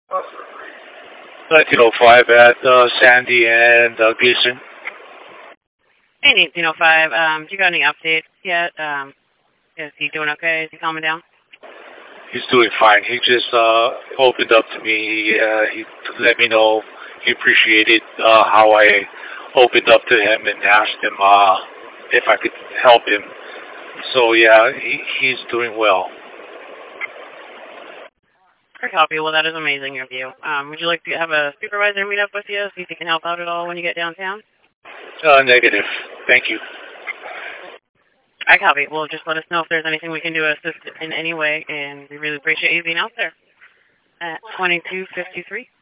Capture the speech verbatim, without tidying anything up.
nineteen oh five at uh, Sandy and uh, Gleason. Hey, nineteen oh five. Um, do you got any updates yet? Um, is he doing okay? Is he calming down? He's doing fine. He just uh, opened up to me. He, uh, he let me know he appreciated uh, how I opened up to him and asked him uh, if I could help him. So yeah, he, he's doing well. Great copy. Well, that is amazing of you. Um, would you like to have a supervisor meet up with you, see if he can help out at all when you get downtown? Uh, negative. Thank you. I copy. Well, just let us know if there's anything we can do to assist in any way, and we really appreciate you being out there at twenty-two fifty-three.